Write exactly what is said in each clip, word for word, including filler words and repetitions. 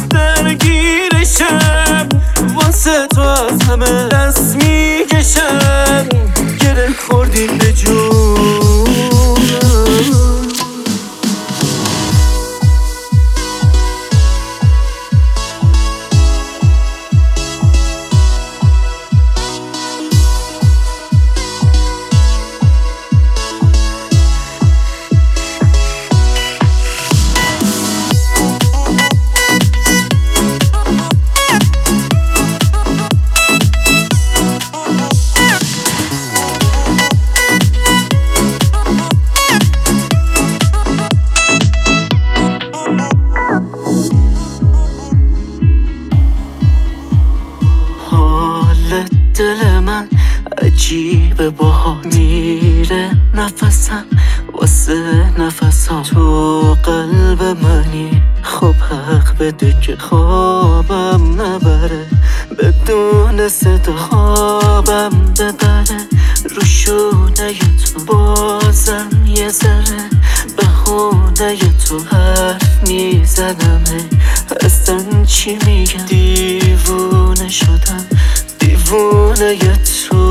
شب درگیرشم، واسه تو از همه دست میکشم، گره خوردیم به جونم. دل من عجیبه باها میره نفسم واسه نفسم، تو قلب منی خب حق بده که خوابم نبره، بدون صدا خوابم ببره، رو شونه تو بازم یه ذره بهونه تو حرف میزنم، اصلا چی میگم دیوونه شدم، دیوونه تو.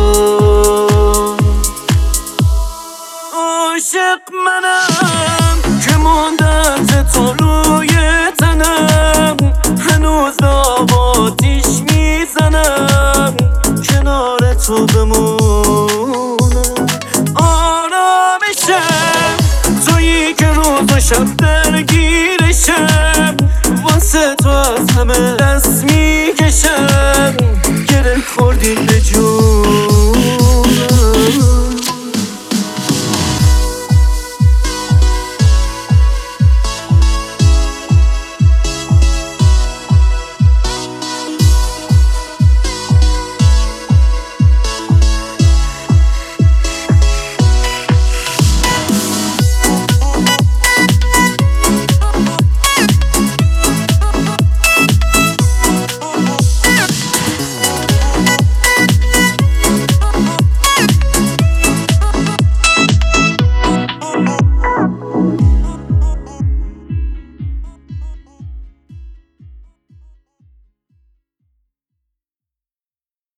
عاشق منم که ماندم تو روی تنم، هنوز به آباتیش میزنم، کنار تو بمونم. آرامشم تویی که روز و شب درگیرشم، واسه تو از همه دست میکشم، گره خوردیم